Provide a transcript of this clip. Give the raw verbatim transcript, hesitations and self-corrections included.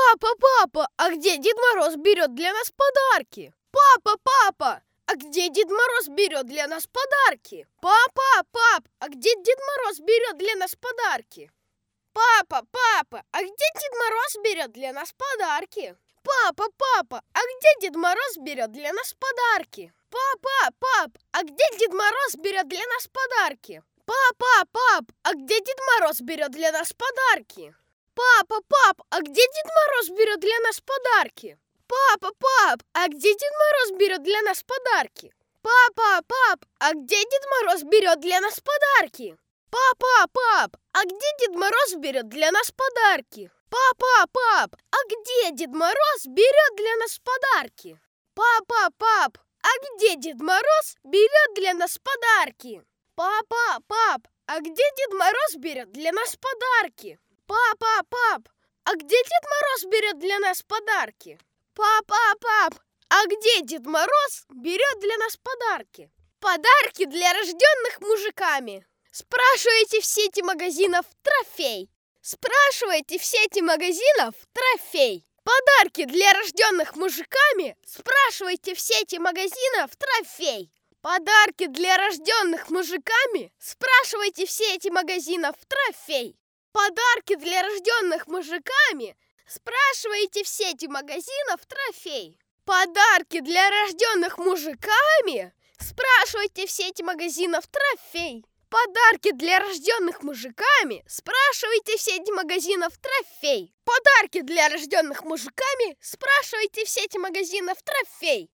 Папа, папа, а где Дед Мороз берет для нас подарки? Папа, папа, а где Дед Мороз берет для нас подарки? Папа, пап, а где Дед Мороз берет для нас подарки? Папа, папа, а где Дед Мороз берет для нас подарки? Папа, папа, а где Дед Мороз берет для нас подарки? Папа, пап, а где Дед Мороз берет для нас подарки? Папа, пап, а где Дед Мороз берет для нас подарки? Папа, пап, а где Дед Мороз берет для нас подарки? Папа, пап, а где Дед Мороз берет для нас подарки? Папа, пап, а где Дед Мороз берет для нас подарки? Папа, пап, а где Дед Мороз берет для нас подарки? Папа, пап, а где Дед Мороз берет для нас подарки? Папа, пап, а где Дед Мороз берет для нас подарки? Папа, пап, а где Дед Мороз берет для нас подарки? Папа, пап, а где Дед Мороз берет для нас подарки? Папа, пап, а где Дед Мороз берет для нас подарки? Подарки для рожденных мужиками. Спрашивайте в сети магазинов «Трофей». Спрашивайте в сети магазинов «Трофей». Подарки для рожденных мужиками. Спрашивайте в сети магазинов «Трофей». Подарки для рожденных мужиками. Спрашивайте в сети магазинов «Трофей». Подарки для рожденных мужиками. Спрашивайте в сети магазинов «Трофей». Подарки для рожденных мужиками. Спрашивайте в сети магазинов «Трофей». Подарки для рожденных мужиками. Спрашивайте в сети магазинов «Трофей». Подарки для рожденных мужиками. Спрашивайте в сети магазинов «Трофей».